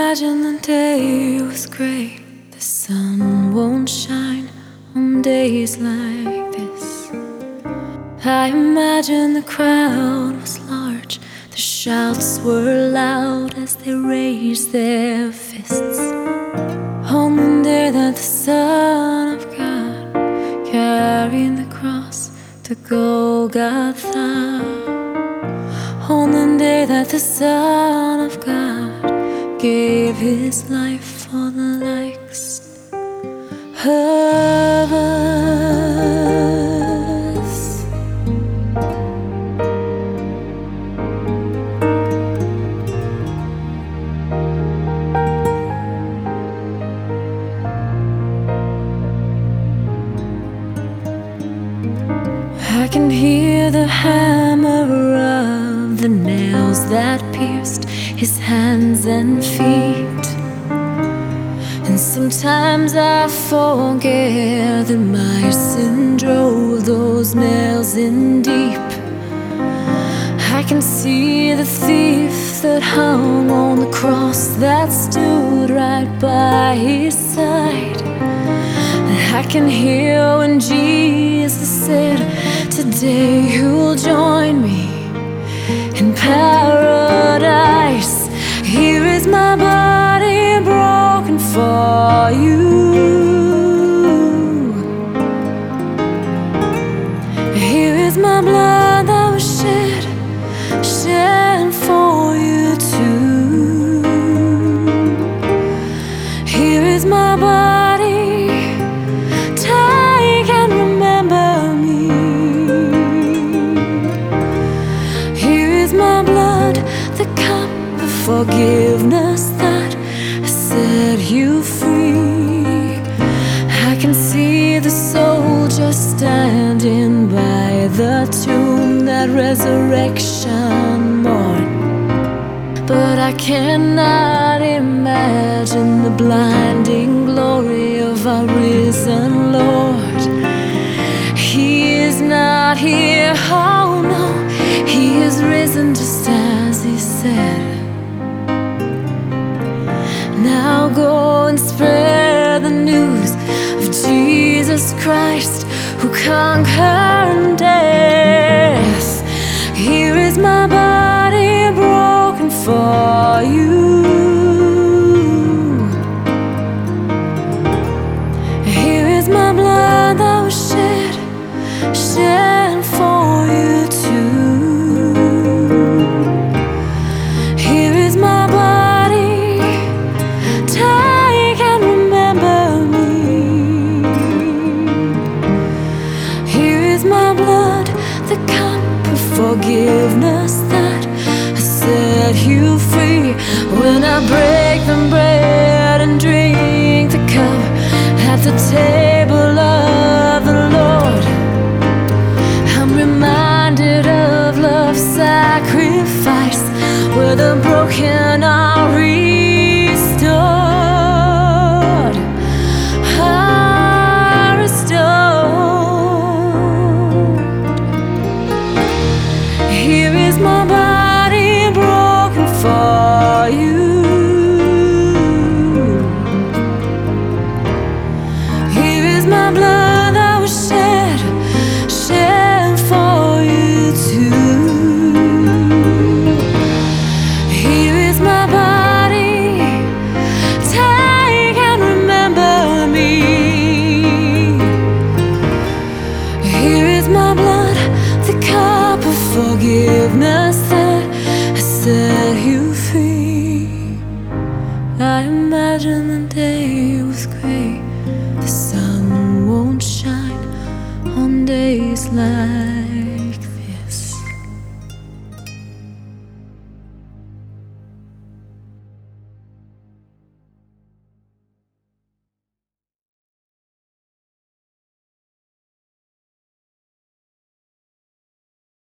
imagine the day was great. The sun won't shine on days like this. I imagine the crowd was large. The shouts were loud as they raised their fists. On the day that the Son of God carried the cross to Golgotha. On the day that the Son of God gave his life for the likes of us. I can hear the hammer of the nails that pierced his hands and feet. And sometimes I forget that my sin drove those nails in deep. I can see the thief that hung on the cross that stood right by his side. I can hear when Jesus said, "Today you'll join me in paradise." Here is my body broken for you. Here is my blood that was shed for you too. Here is my body, take and remember me. Here is my blood, the cup of forgiveness that set you free. I can see the soldier standing by the tomb that resurrection morn, but I cannot imagine the blinding glory of our risen Lord. He is not here, oh no, he is risen just as he said. Now go and spread the news of Jesus Christ who conquered death. Here is my body broken for you. Here is my blood that was shed for you too. Here is my body, take and remember me. Here is my blood, the cup of forgiveness that set you free. When I break the bread and drink the cup at the table of the Lord, I'm reminded of love's sacrifice, where the broken are restored.